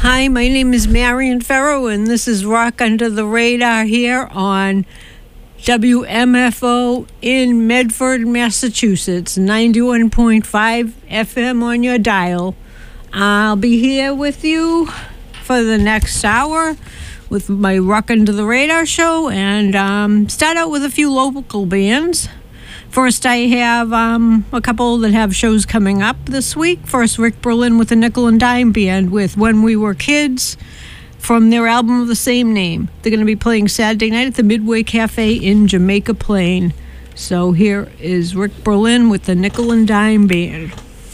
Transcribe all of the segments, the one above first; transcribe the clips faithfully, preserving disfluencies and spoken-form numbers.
Hi, my name is Marion Farrow, and this is Rock Under the Radar here on W M F O in Medford, Massachusetts, ninety-one point five F M on your dial. I'll be here with you for the next hour with my Rock Under the Radar show, and um, start out with a few local bands. First, I have um, a couple that have shows coming up this week. First, Rick Berlin with the Nickel and Dime Band with When We Were Kids from their album of the same name. They're going to be playing Saturday night at the Midway Cafe in Jamaica Plain. So here is Rick Berlin with the Nickel and Dime Band.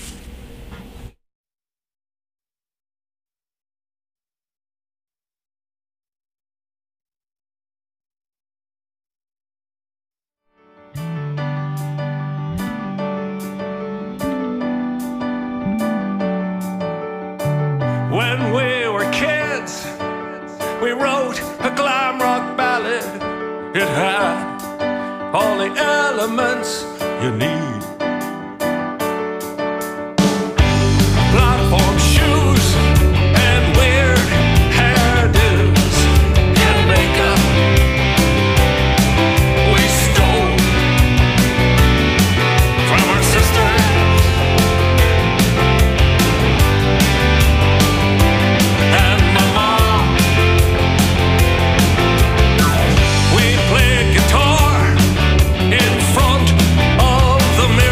When we were kids, we wrote a glam rock ballad. It had all the elements you need. Platform shoes and weird hairdos and makeup we stole from our sisters. Play guitar in front of the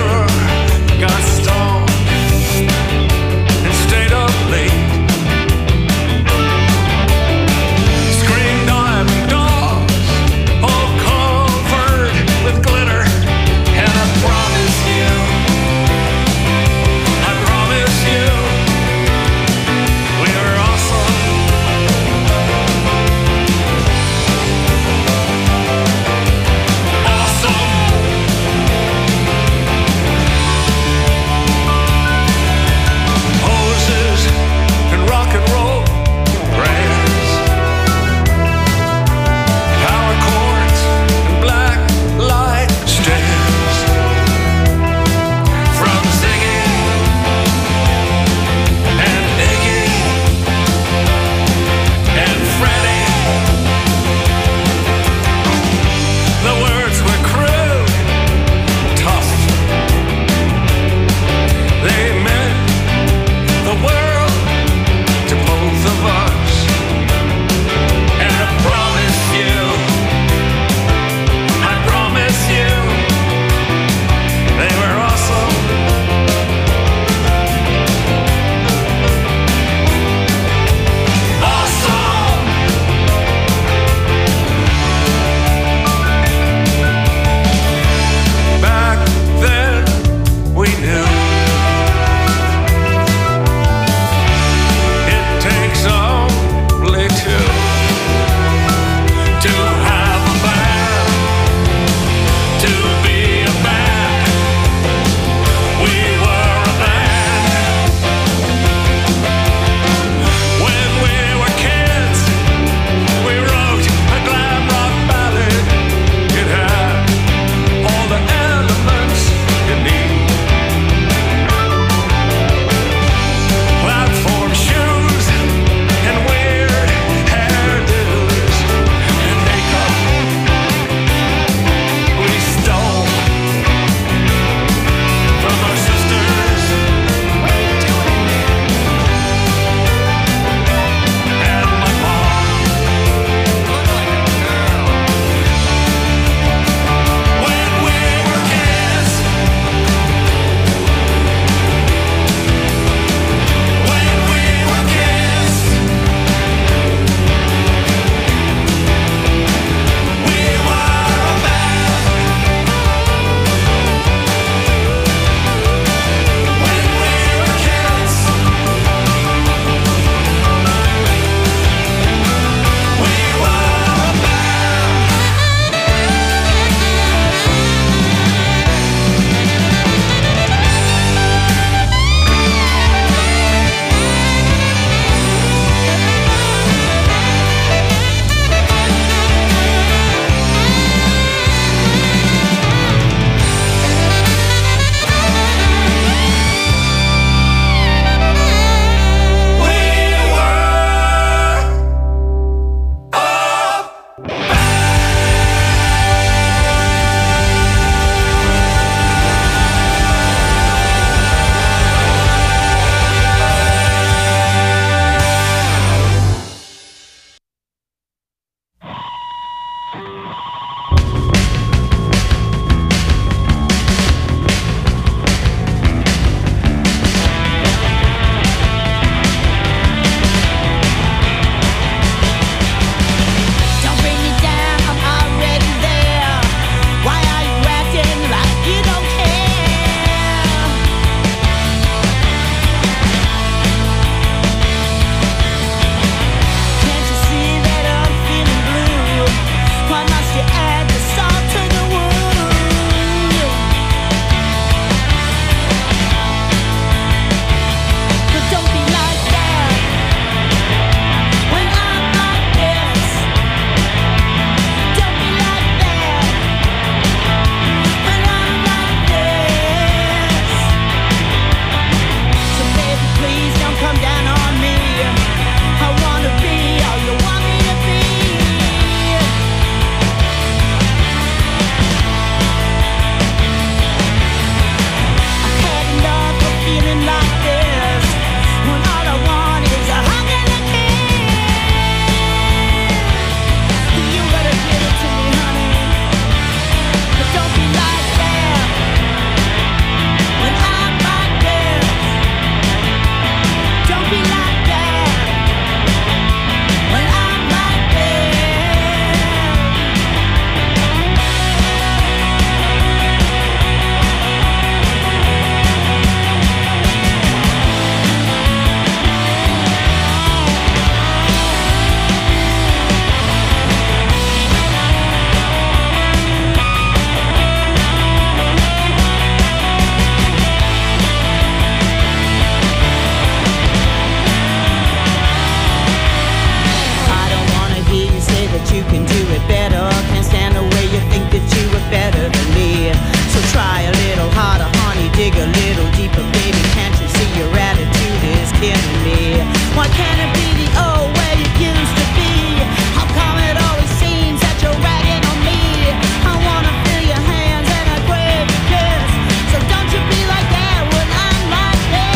you can do it better. Can't stand the way you think that you are better than me. So try a little harder, honey, dig a little deeper, baby. Can't you see your attitude is killing me? Why can't it be the old way it used to be? How come it always seems that you're ragging on me? I wanna feel your hands and I crave your kiss. So don't you be like that when I'm like this.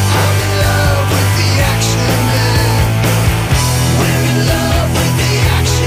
Action.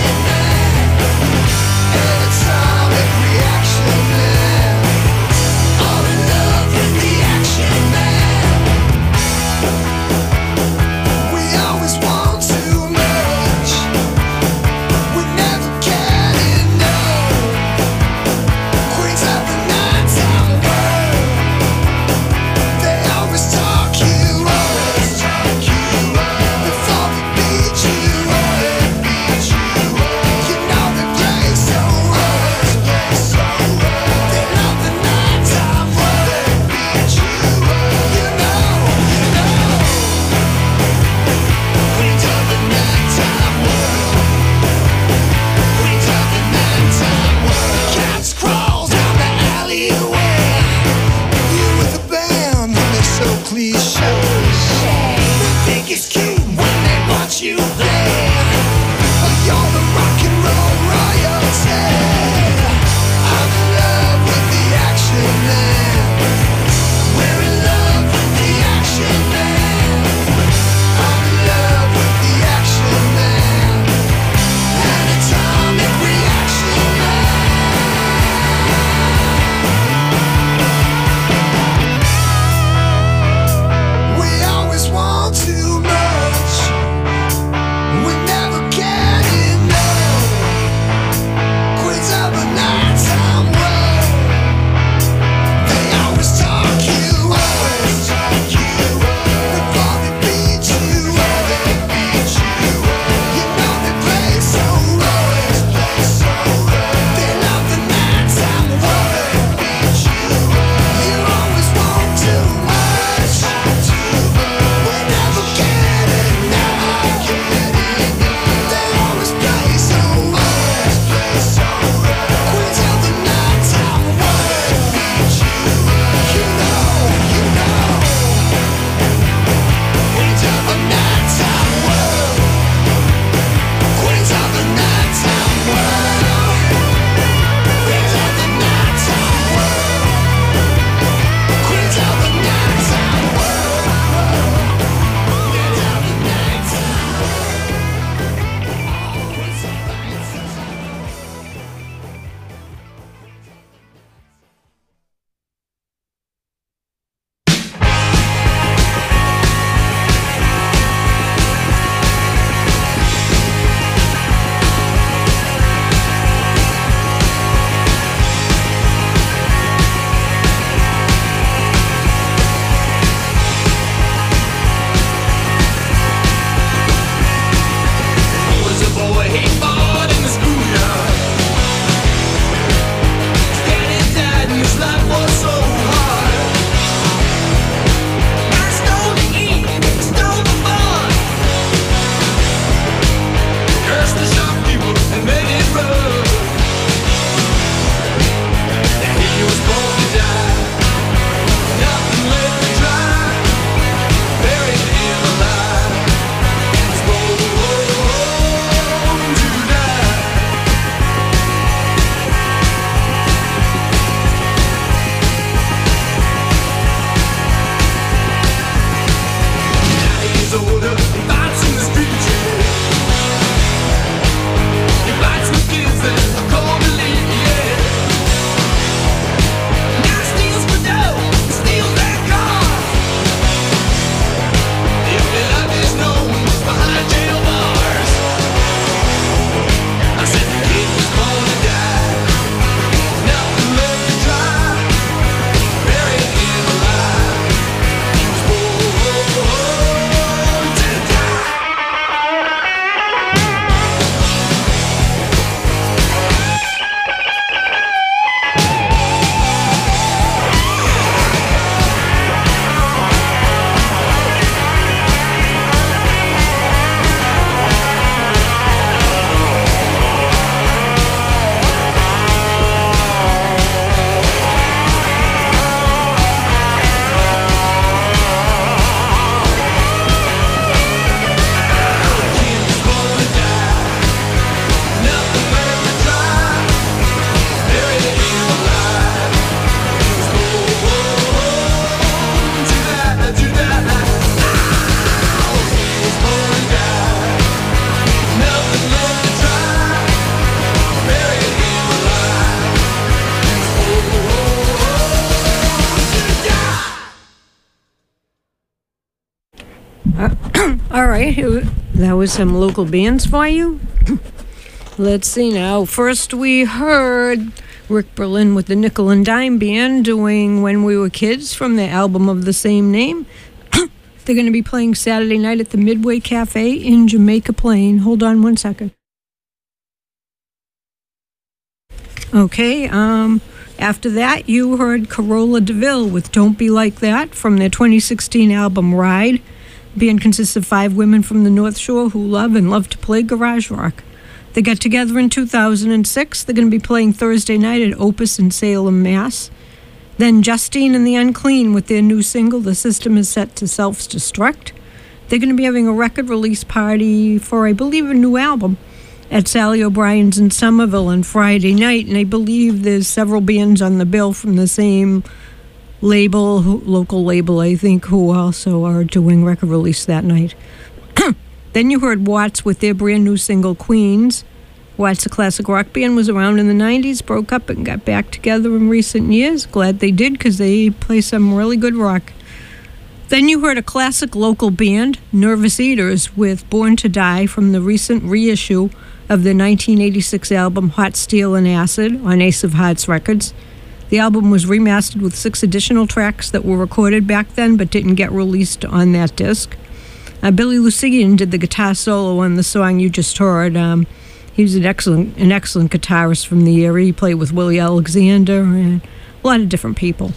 right, that was some local bands for you. Let's see now. First we heard Rick Berlin with the Nickel and Dime Band doing When We Were Kids from their album of the same name. They're going to be playing Saturday night at the Midway Cafe in Jamaica Plain. Hold on one second. Okay, um, after that you heard Corolla DeVille with Don't Be Like That from their twenty sixteen album Ride. The band consists of five women from the North Shore who love and love to play garage rock. They got together in two thousand six. They're going to be playing Thursday night at Opus in Salem, Mass. Then Justine and the Unclean with their new single, The System Is Set to Self-Destruct. They're going to be having a record release party for, I believe, a new album at Sally O'Brien's in Somerville on Friday night. And I believe there's several bands on the bill from the same label, local label, I think, who also are doing record release that night. Then you heard Watts with their brand new single, Queens. Watts, a classic rock band, was around in the nineties, broke up and got back together in recent years. Glad they did, because they play some really good rock. Then you heard a classic local band, Nervous Eaters, with Born to Die from the recent reissue of the nineteen eighty-six album Hot Steel and Acid on Ace of Hearts Records. The album was remastered with six additional tracks that were recorded back then but didn't get released on that disc. Uh, Billy Lucian did the guitar solo on the song you just heard. Um, he was an excellent, an excellent guitarist from the area. He played with Willie Alexander and a lot of different people.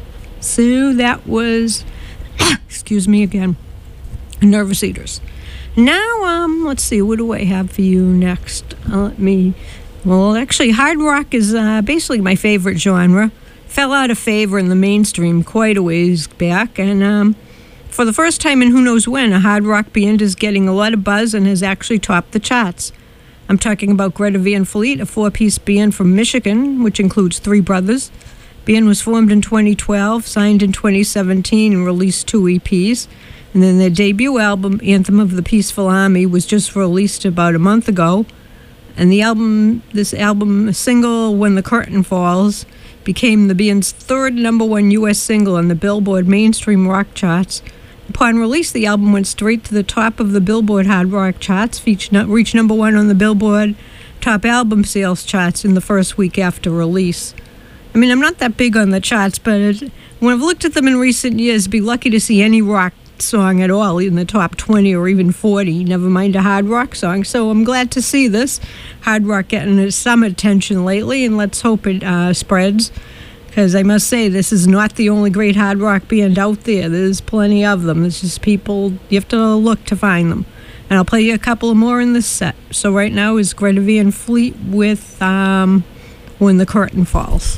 So that was, excuse me again, Nervous Eaters. Now, um, let's see, what do I have for you next? Uh, let me, well, actually, hard rock is uh, basically my favorite genre. Fell out of favor in the mainstream quite a ways back, and um, for the first time in who knows when, a hard rock band is getting a lot of buzz and has actually topped the charts. I'm talking about Greta Van Fleet, a four-piece band from Michigan, which includes three brothers. The band was formed in twenty twelve, signed in twenty seventeen, and released two E Ps. And then their debut album, Anthem of the Peaceful Army, was just released about a month ago. And the album, this album single, When the Curtain Falls, became the band's third number one U S single on the Billboard mainstream rock charts. Upon release, the album went straight to the top of the Billboard hard rock charts, reached number one on the Billboard top album sales charts in the first week after release. I mean, I'm not that big on the charts, but it, when I've looked at them in recent years, be lucky to see any rock song at all in the top twenty or even forty, never mind a hard rock song. So I'm glad to see this hard rock getting some attention lately, and let's hope it uh, spreads. Because I must say, this is not the only great hard rock band out there. There's plenty of them. It's just people, you have to look to find them. And I'll play you a couple more in this set. So right now is Greta Van Fleet with um, When the Curtain Falls.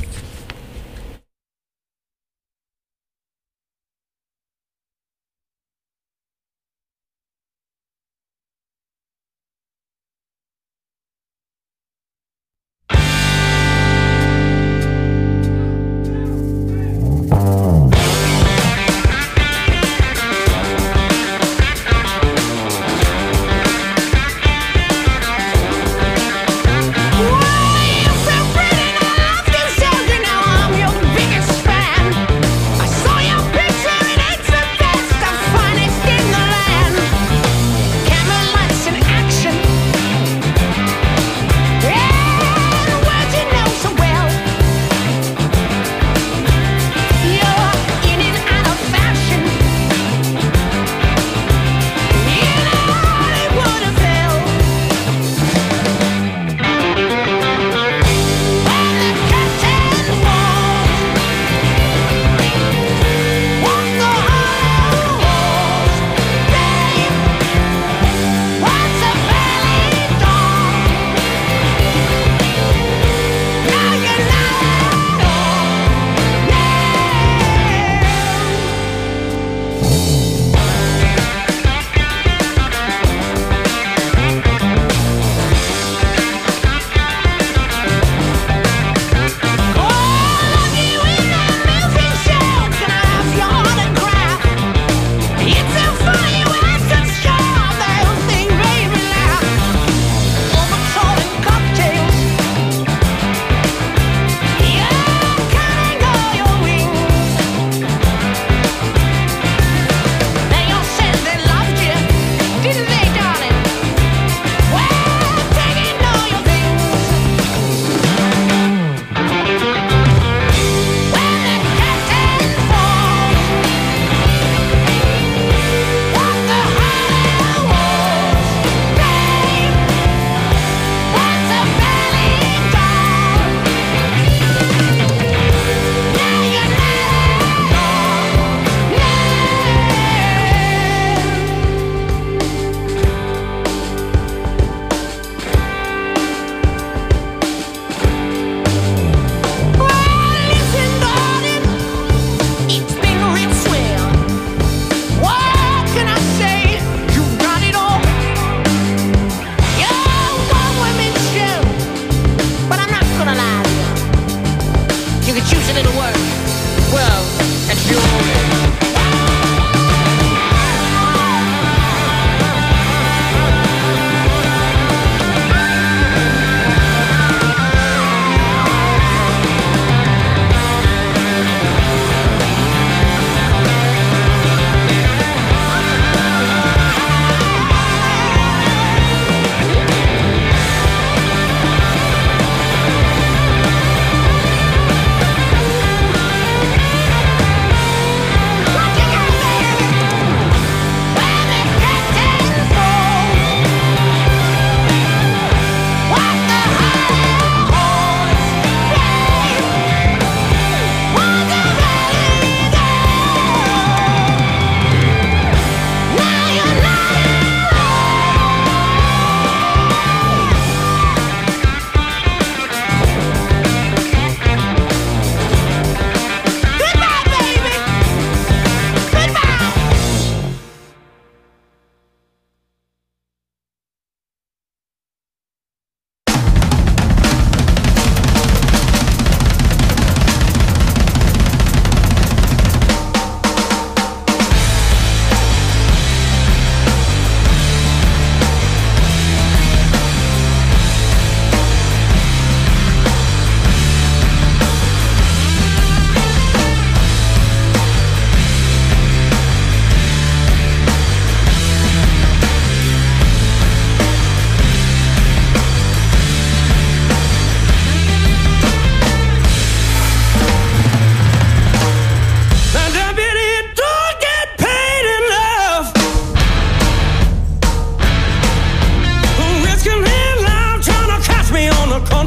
Well, you feel pretty enough, do something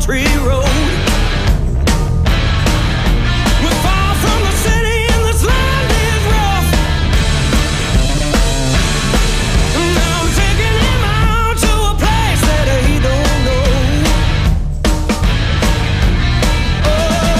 country road. We're far from the city and this land is rough. Now I'm taking him out to a place that he don't know. Oh,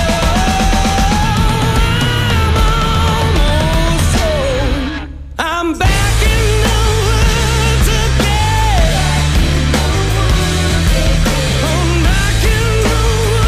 I'm almost home. I'm back in the woods again. I'm back in the woods.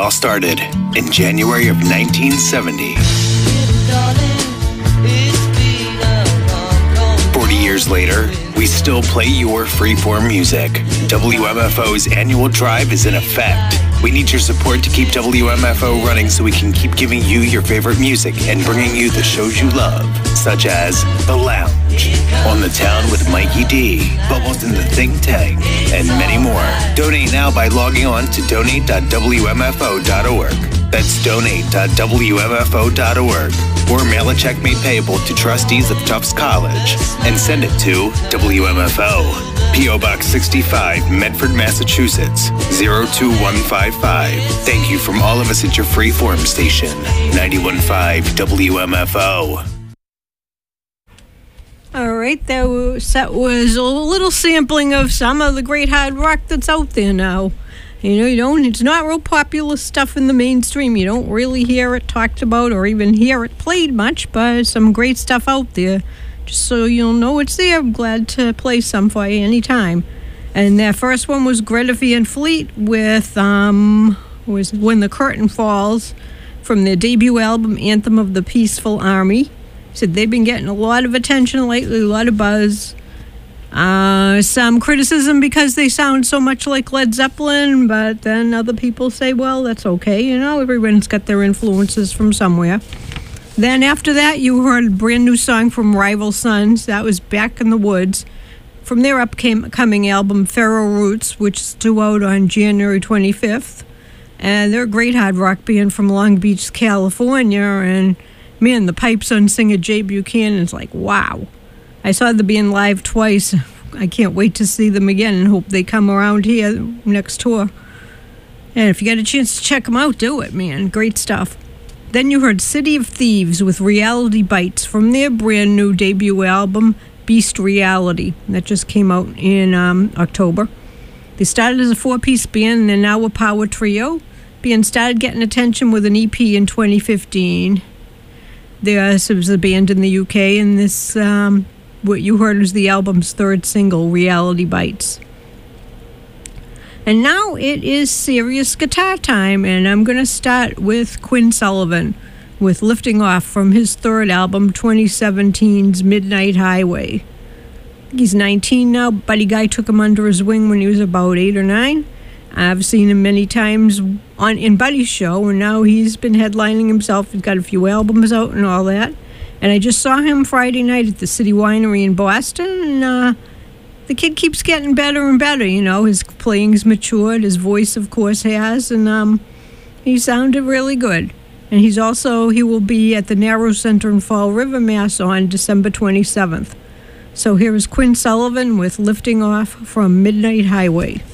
all started in January of nineteen seventy. forty years later, we still play your freeform music. W M F O's annual drive is in effect. We need your support to keep W M F O running so we can keep giving you your favorite music and bringing you the shows you love, such as The Lounge, On the Town with Mikey D, Bubbles in the Think Tank, and many more. Donate now by logging on to donate dot w m f o dot org. That's donate dot w m f o dot org. Or mail a check made payable to trustees of Tufts College and send it to W M F O. P O Box sixty-five, Medford, Massachusetts, zero two one five five. Thank you from all of us at your freeform station, ninety-one point five W M F O. All right, that was, that was a little sampling of some of the great hard rock that's out there now. You know, you don't, it's not real popular stuff in the mainstream. You don't really hear it talked about or even hear it played much, but some great stuff out there. Just so you'll know it's there, I'm glad to play some for you anytime. And their first one was Greta Van Fleet with, um, was When the Curtain Falls from their debut album, Anthem of the Peaceful Army. Said they've been getting a lot of attention lately, a lot of buzz. Uh, some criticism because they sound so much like Led Zeppelin, but then other people say, well, that's okay. You know, everyone's got their influences from somewhere. Then after that, you heard a brand new song from Rival Sons. That was Back in the Woods from their upcoming album, Pharaoh Roots, which is due out on January twenty-fifth. And they're a great hard rock band from Long Beach, California. And man, the pipes on singer Jay Buchanan's like, wow. I saw the band live twice. I can't wait to see them again and hope they come around here next tour. And if you get a chance to check them out, do it, man. Great stuff. Then you heard City of Thieves with Reality Bites from their brand new debut album, Beast Reality. That just came out in um, October. They started as a four-piece band and they're now a power trio. Band started getting attention with an E P in twenty fifteen. There was a band in the U K, and this, um, what you heard was the album's third single, Reality Bites. And now it is serious guitar time, and I'm going to start with Quinn Sullivan with Lifting Off from his third album, twenty seventeen's Midnight Highway. He's nineteen now. Buddy Guy took him under his wing when he was about eight or nine. I've seen him many times on in Buddy's show, and now he's been headlining himself. He's got a few albums out and all that. And I just saw him Friday night at the City Winery in Boston, and uh, the kid keeps getting better and better, you know. His playing's matured, his voice, of course, has, and um, he sounded really good. And he's also, he will be at the Narrow Center in Fall River, Mass on December twenty-seventh. So here is Quinn Sullivan with Lifting Off from Midnight Highway.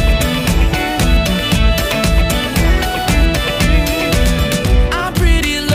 I'm pretty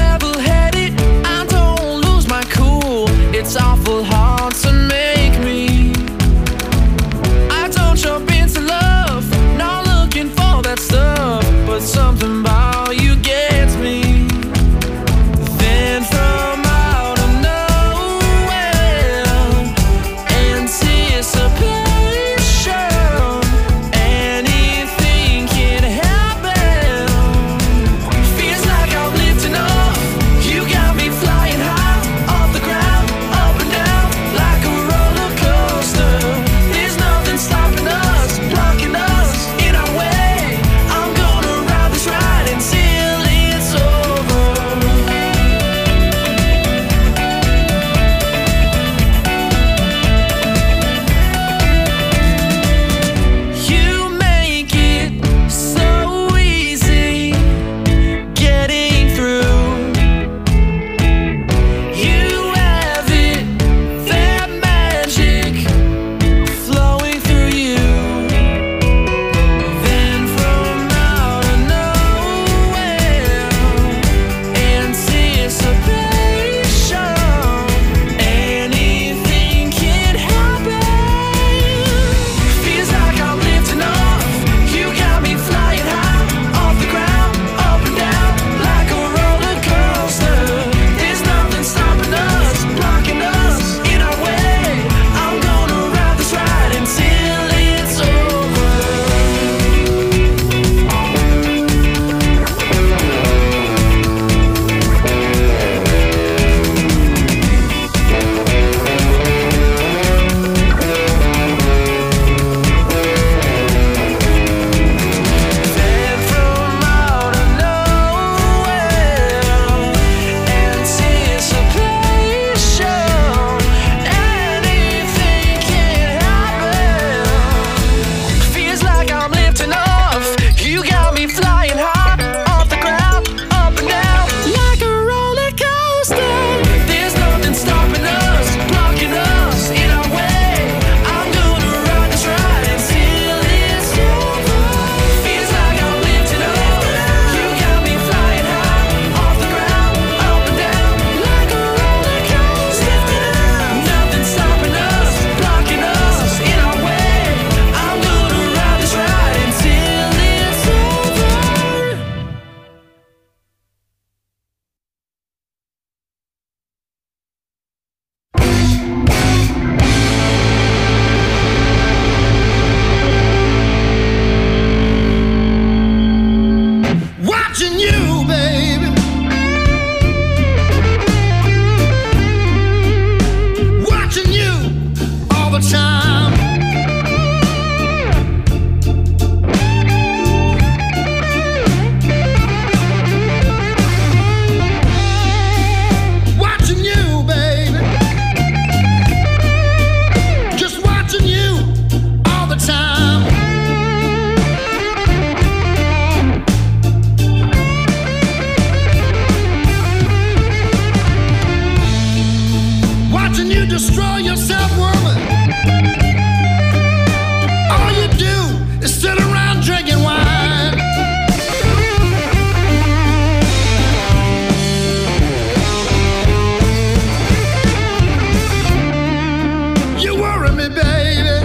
worry me, baby.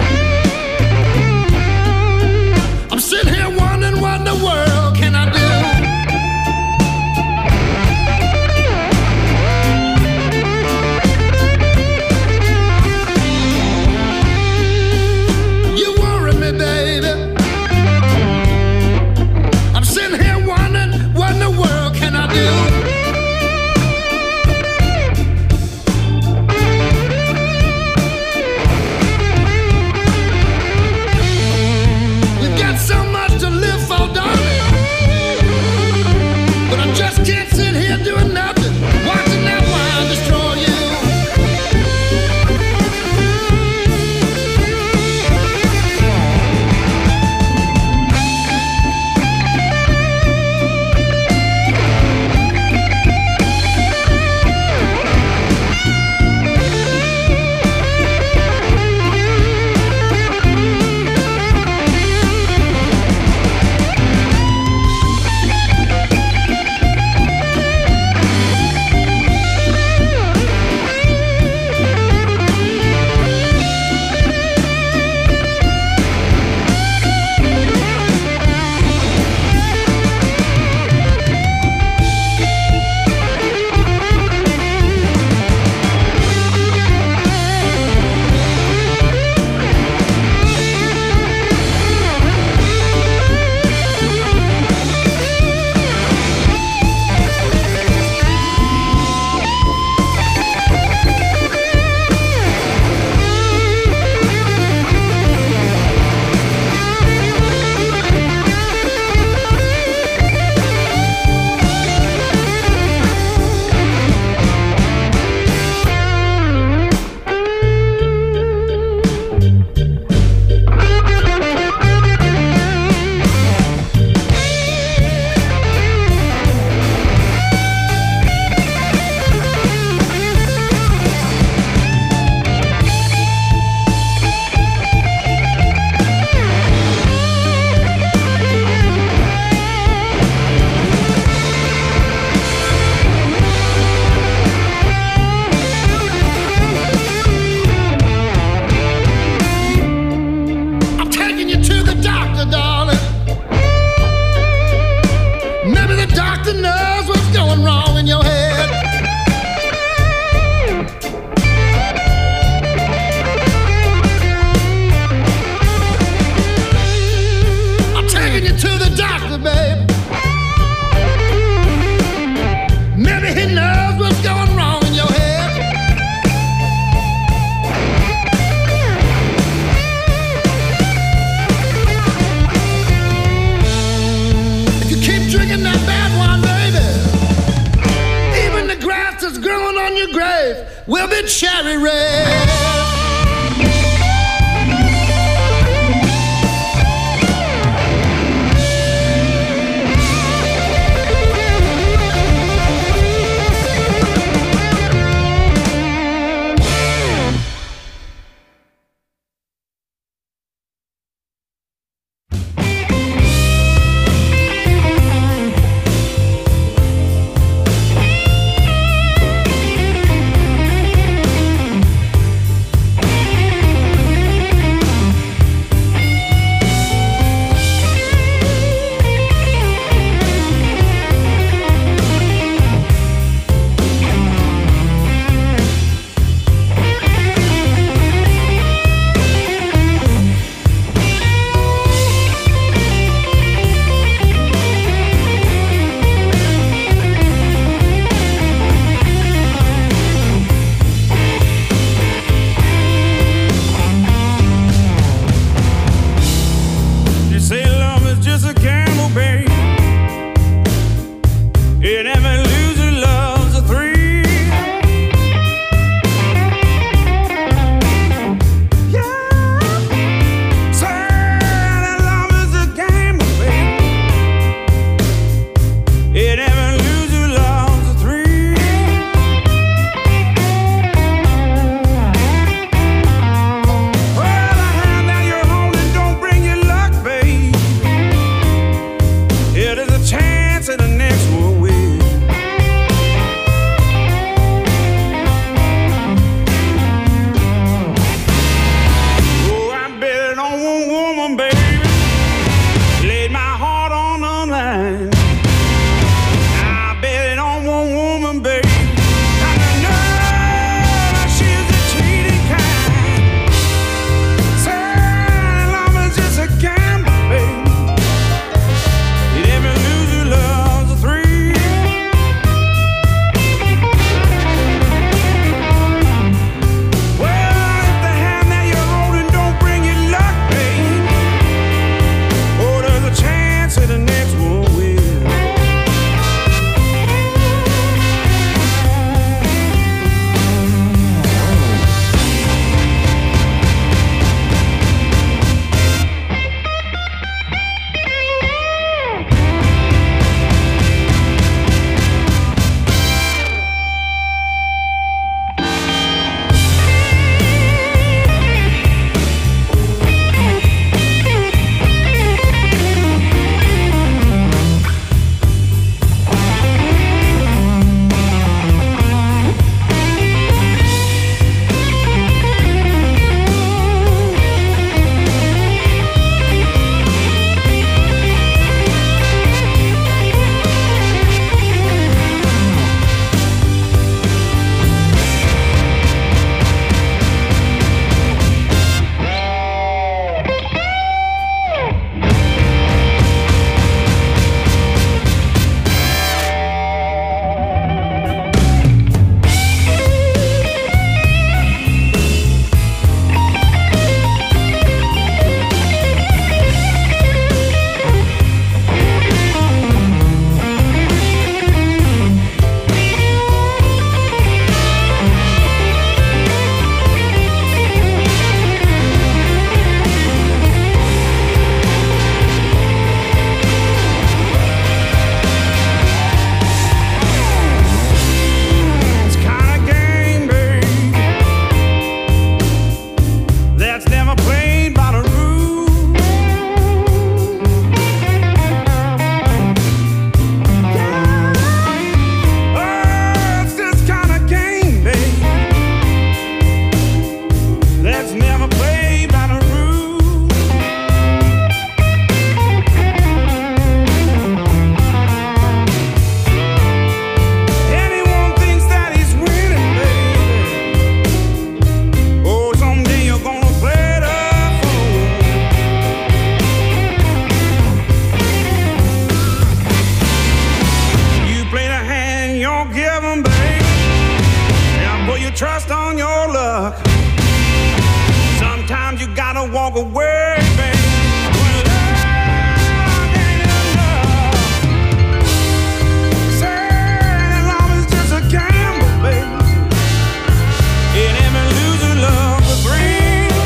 I'm sitting here wondering what in the world can I do. Will be cherry red. to walk away, baby. When love ain't enough. Say love is just a gamble, baby. It ain't been losing love for free.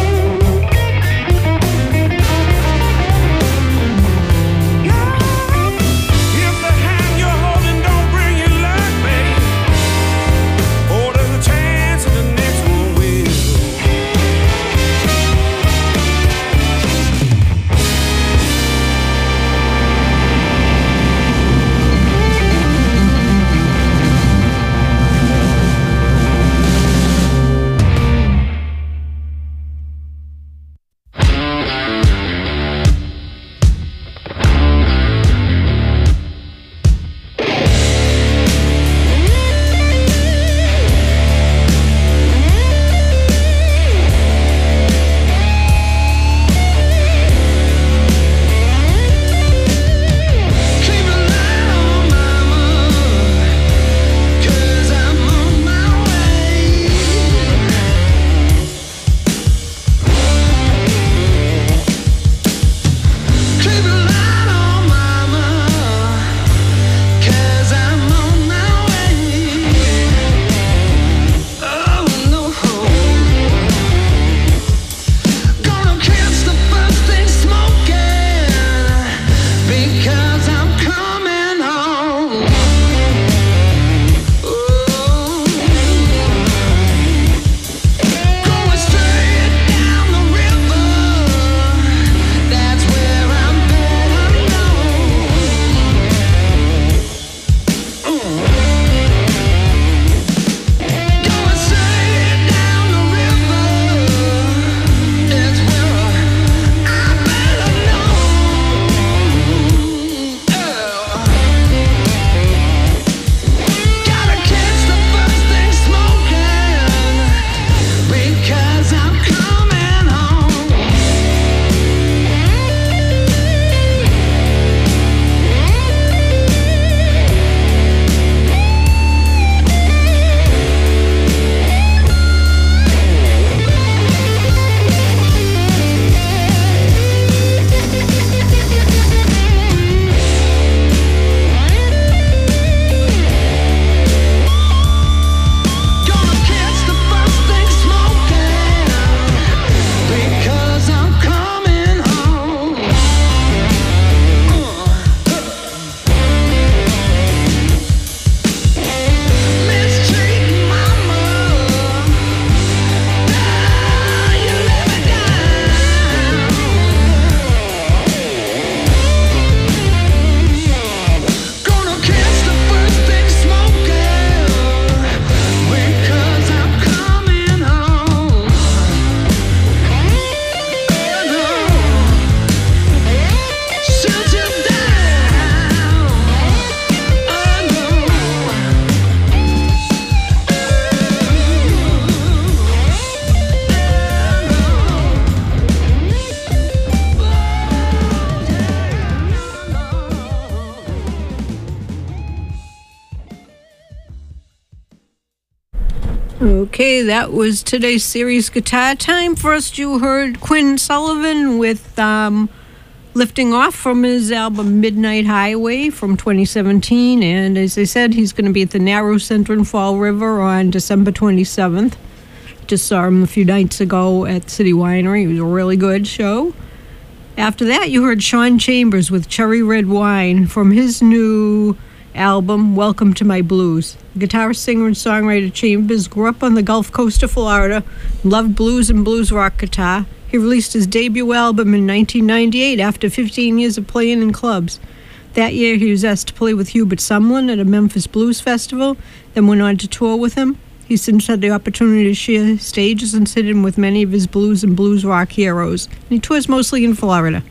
Okay, that was today's series Guitar Time. First, you heard Quinn Sullivan with um, Lifting Off from his album Midnight Highway from twenty seventeen. And as I said, he's going to be at the Narrow Center in Fall River on December twenty-seventh. Just saw him a few nights ago at City Winery. It was a really good show. After that, you heard Sean Chambers with Cherry Red Wine from his new album, Welcome to My Blues. Guitarist, singer, and songwriter Chambers grew up on the Gulf Coast of Florida, loved blues and blues rock guitar. He released his debut album in nineteen ninety-eight after fifteen years of playing in clubs. That year, he was asked to play with Hubert Sumlin at a Memphis Blues Festival, then went on to tour with him. He's since had the opportunity to share stages and sit in with many of his blues and blues rock heroes. And he tours mostly in Florida.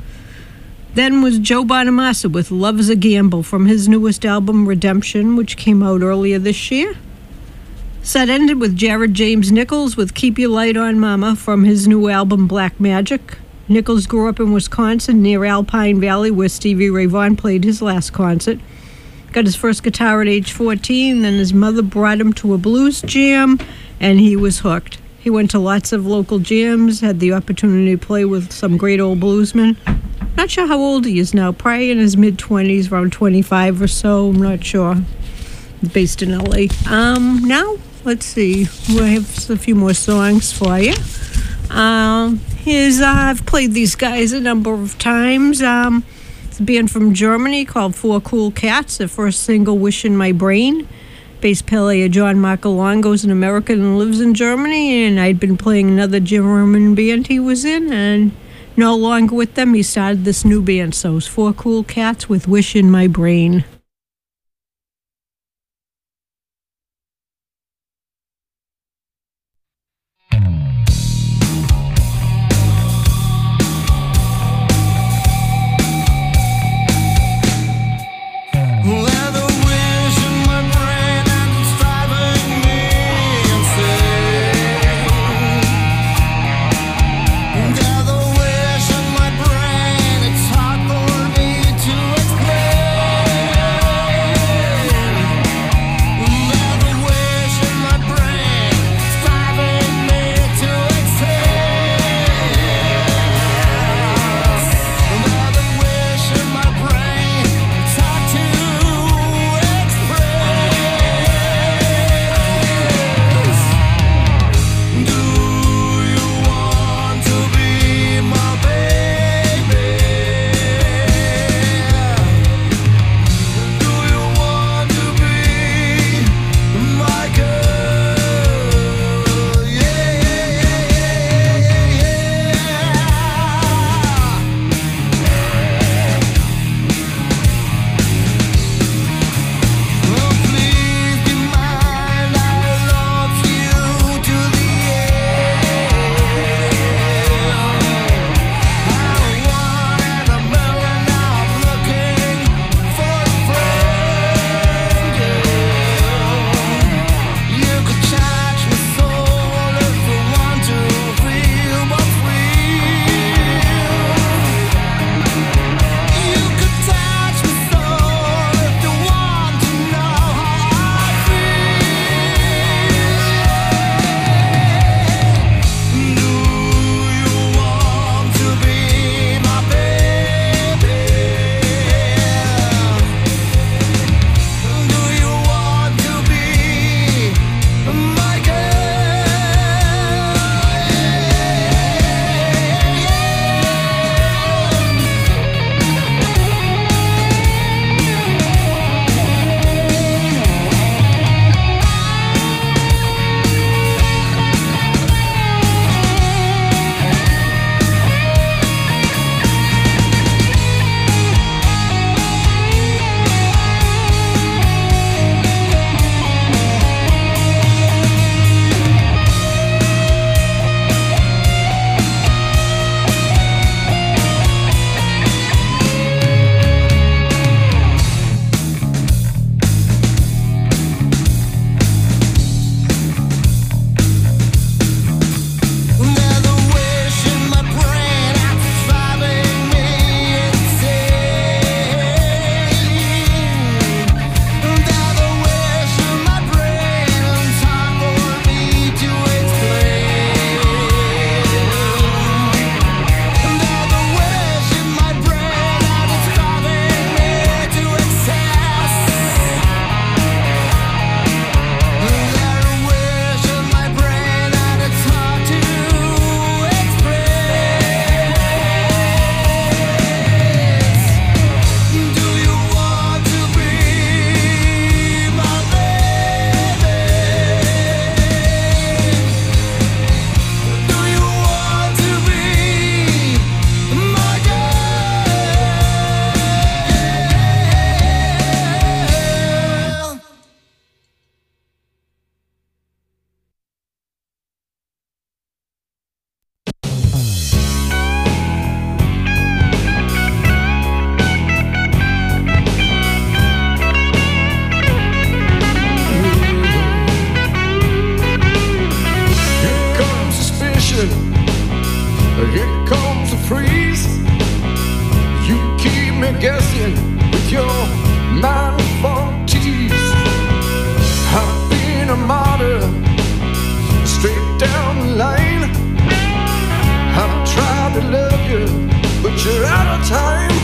Then was Joe Bonamassa with Love is a Gamble from his newest album, Redemption, which came out earlier this year. Set ended with Jared James Nichols with Keep Your Light On Mama from his new album, Black Magic. Nichols grew up in Wisconsin near Alpine Valley, where Stevie Ray Vaughan played his last concert. Got his first guitar at age fourteen, then his mother brought him to a blues jam, and he was hooked. He went to lots of local jams, had the opportunity to play with some great old bluesmen. Not sure how old he is now, probably in his mid-twenties, around twenty-five or so, I'm not sure. Based in L A. Um, now, let's see, we have a few more songs for you. Um, here's, uh, I've played these guys a number of times. Um, it's a band from Germany called Four Cool Cats, their first single, Wish in My Brain. Bass player John Marcolongo is an American and lives in Germany, and I'd been playing another German band he was in, and no longer with them. He started this new band, so it's Four Cool Cats with Wish in My Brain. straight down the line. And I tried to love you, but you're out of time.